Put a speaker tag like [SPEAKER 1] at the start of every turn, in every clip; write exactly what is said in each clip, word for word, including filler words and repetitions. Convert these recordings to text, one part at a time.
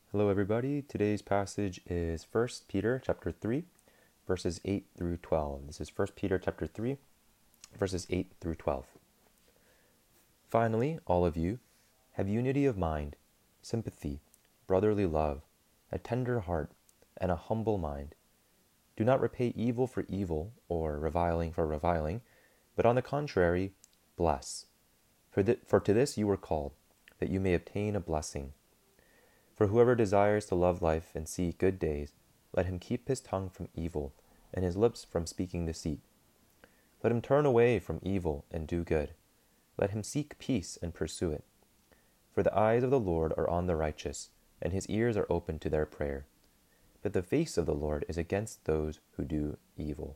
[SPEAKER 1] Hello everybody. Today's passage is First Peter chapter three, verses eight through twelve. This is First Peter chapter three, verses eight through twelve. Finally, all of you, have unity of mind, sympathy, brotherly love, a tender heart, and a humble mind. Do not repay evil for evil or reviling for reviling, but on the contrary, bless. For, th- for to this you were called, that you may obtain a blessing. For whoever desires to love life and see good days, let him keep his tongue from evil, and his lips from speaking deceit. Let him turn away from evil and do good. Let him seek peace and pursue it. For the eyes of the Lord are on the righteous, and his ears are open to their prayer. But the face of the Lord is against those who do evil.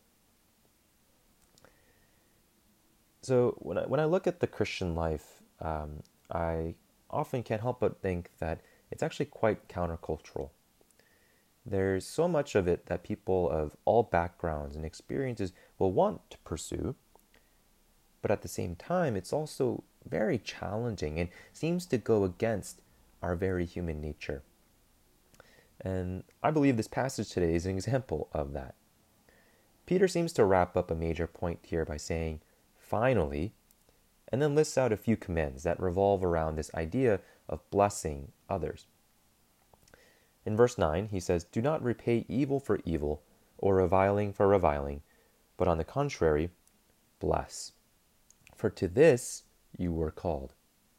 [SPEAKER 1] So when I, when I look at the Christian life, um, I often can't help but think that it's actually quite countercultural. There's so much of it that people of all backgrounds and experiences will want to pursue, but at the same time, it's also very challenging and seems to go against our very human nature. And I believe this passage today is an example of that. Peter seems to wrap up a major point here by saying, finally, and then lists out a few commands that revolve around this idea of blessing others. In verse nine, he says, do not repay evil for evil or reviling for reviling, but on the contrary, bless. For to this you were called.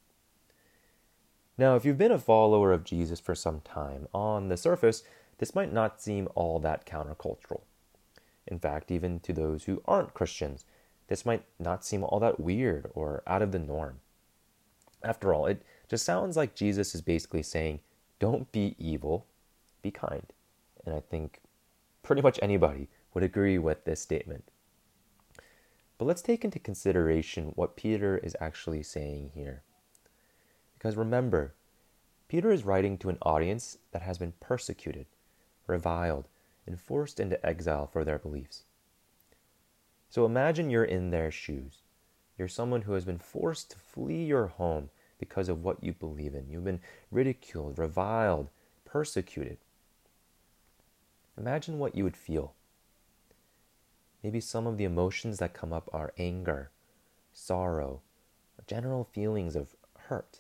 [SPEAKER 1] Now, if you've been a follower of Jesus for some time, on the surface, this might not seem all that countercultural. In fact, even to those who aren't Christians, this might not seem all that weird or out of the norm. After all, it just sounds like Jesus is basically saying, don't be evil, be kind. And I think pretty much anybody would agree with this statement. But let's take into consideration what Peter is actually saying here. Because remember, Peter is writing to an audience that has been persecuted, reviled, and forced into exile for their beliefs. So imagine you're in their shoes. You're someone who has been forced to flee your home because of what you believe in. You've been ridiculed, reviled, persecuted. Imagine what you would feel. Maybe some of the emotions that come up are anger, sorrow, general feelings of hurt.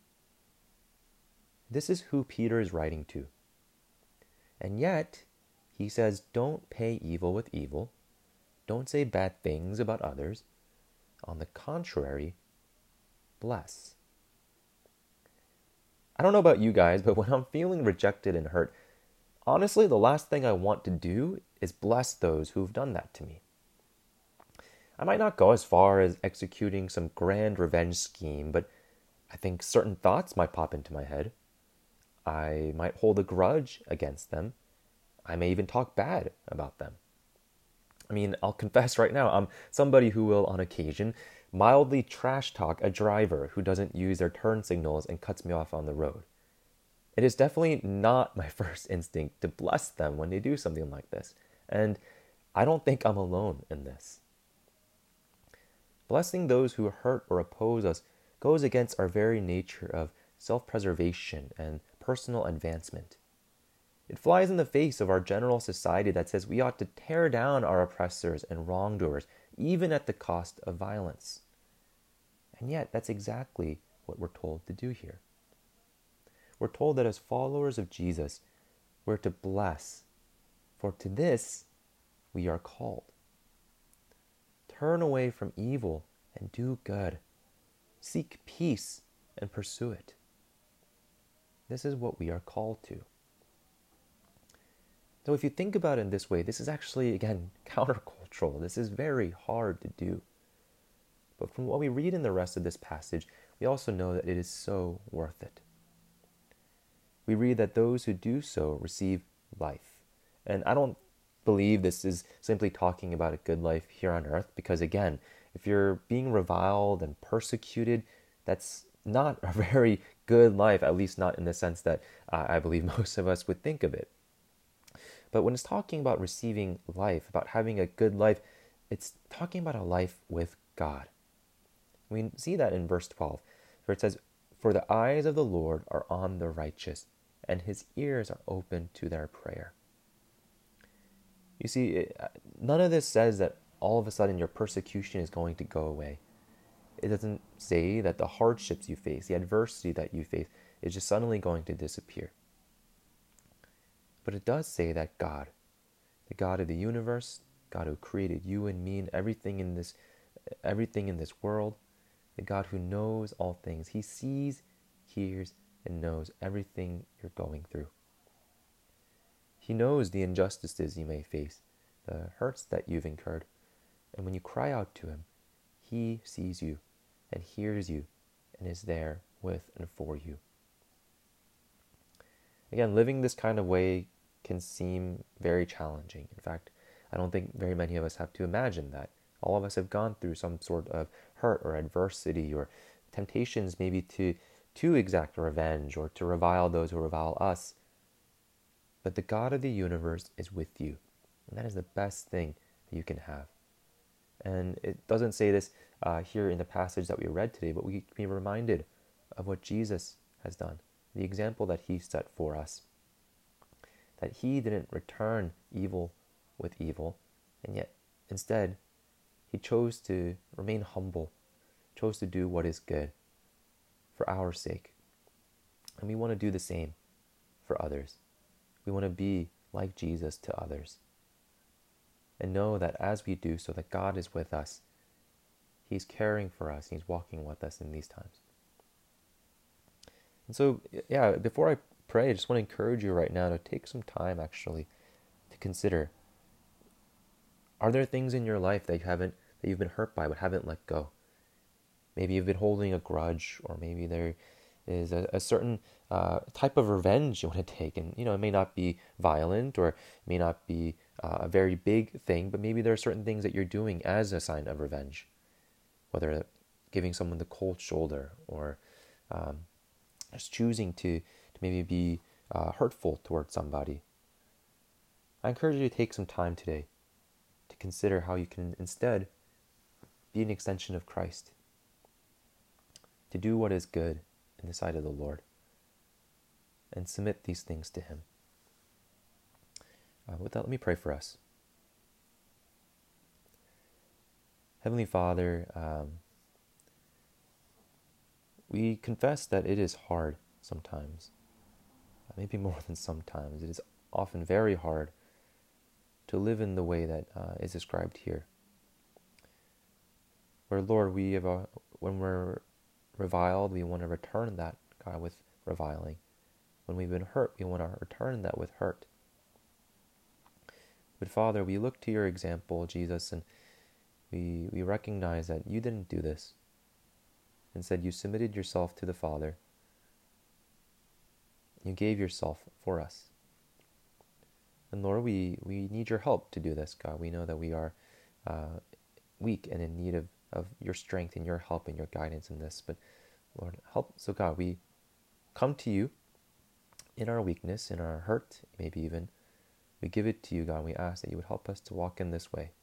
[SPEAKER 1] This is who Peter is writing to. And yet, he says, don't pay evil with evil. Don't say bad things about others. On the contrary, bless. I don't know about you guys, but when I'm feeling rejected and hurt, honestly, the last thing I want to do is bless those who've done that to me. I might not go as far as executing some grand revenge scheme, but I think certain thoughts might pop into my head. I might hold a grudge against them. I may even talk bad about them. I mean, I'll confess right now, I'm somebody who will, on occasion, mildly trash talk a driver who doesn't use their turn signals and cuts me off on the road. It is definitely not my first instinct to bless them when they do something like this. And I don't think I'm alone in this. Blessing those who hurt or oppose us goes against our very nature of self-preservation and personal advancement. It flies in the face of our general society that says we ought to tear down our oppressors and wrongdoers, even at the cost of violence. And yet, that's exactly what we're told to do here. We're told that as followers of Jesus, we're to bless, for to this we are called. Turn away from evil and do good. Seek peace and pursue it. This is what we are called to. So if you think about it in this way, this is actually, again, countercultural. This is very hard to do. But from what we read in the rest of this passage, we also know that it is so worth it. We read that those who do so receive life. And I don't believe this is simply talking about a good life here on earth, because again, if you're being reviled and persecuted, that's not a very good life, at least not in the sense that uh, I believe most of us would think of it. But when it's talking about receiving life, about having a good life, it's talking about a life with God. We see that in verse twelve, where it says, "For the eyes of the Lord are on the righteous, and his ears are open to their prayer. You see, it, none of this says that all of a sudden your persecution is going to go away. It doesn't say that the hardships you face, the adversity that you face, is just suddenly going to disappear. But it does say that God, the God of the universe, God who created you and me and everything in this, everything in this world, the God who knows all things, he sees, hears, and knows everything you're going through. He knows the injustices you may face, the hurts that you've incurred. And when you cry out to him, he sees you and hears you and is there with and for you. Again, living this kind of way can seem very challenging. In fact, I don't think very many of us have to imagine that. All of us have gone through some sort of hurt or adversity or temptations maybe to, to exact revenge or to revile those who revile us. But the God of the universe is with you. And that is the best thing that you can have. And it doesn't say this uh, here in the passage that we read today, but we can be reminded of what Jesus has done, the example that he set for us. That he didn't return evil with evil, and yet instead he chose to remain humble, chose to do what is good for our sake. And we want to do the same for others. We want to be like Jesus to others. And know that as we do so, that God is with us. He's caring for us. He's walking with us in these times. And so, yeah, before I pray, I just want to encourage you right now to take some time actually to consider, are there things in your life that you haven't, that you've been hurt by but haven't let go? Maybe you've been holding a grudge, or maybe there is a, a certain uh, type of revenge you want to take. And, you know, it may not be violent, or it may not be uh, a very big thing, but maybe there are certain things that you're doing as a sign of revenge. Whether giving someone the cold shoulder, or um, just choosing to, to maybe be uh, hurtful towards somebody. I encourage you to take some time today to consider how you can instead be an extension of Christ, to do what is good in the sight of the Lord, and submit these things to him. Uh, with that, let me pray for us. Heavenly Father, um, we confess that it is hard sometimes, maybe more than sometimes. It is often very hard to live in the way that uh, is described here. Where, Lord, we have a, when we're reviled, we want to return that, God, with reviling. When we've been hurt, we want to return that with hurt. But Father, we look to your example, Jesus, and we we recognize that you didn't do this. Instead, you submitted yourself to the Father. You gave yourself for us. And Lord, we, we need your help to do this, God. We know that we are uh, weak and in need of, of your strength and your help and your guidance in this. But Lord, help. So God, we come to you in our weakness, in our hurt, maybe even. We give it to you, God, and we ask that you would help us to walk in this way.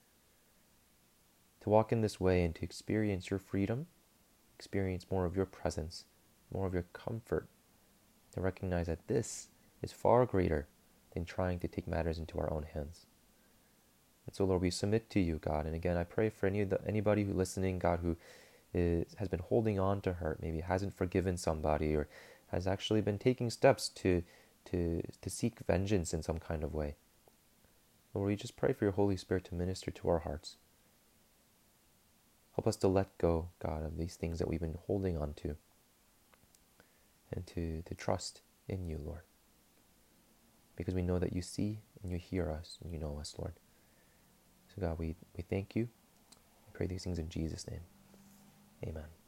[SPEAKER 1] To walk in this way and to experience your freedom, experience more of your presence, more of your comfort, to recognize that this is far greater than trying to take matters into our own hands. And so, Lord, we submit to you, God. And again, I pray for any of the, anybody who listening, God, who is, has been holding on to hurt, maybe hasn't forgiven somebody, or has actually been taking steps to to to seek vengeance in some kind of way. Lord, we just pray for your Holy Spirit to minister to our hearts. Help us to let go, God, of these things that we've been holding on to, and to, to trust in you, Lord. Because we know that you see and you hear us and you know us, Lord. So God, we, we thank you. We pray these things in Jesus' name. Amen.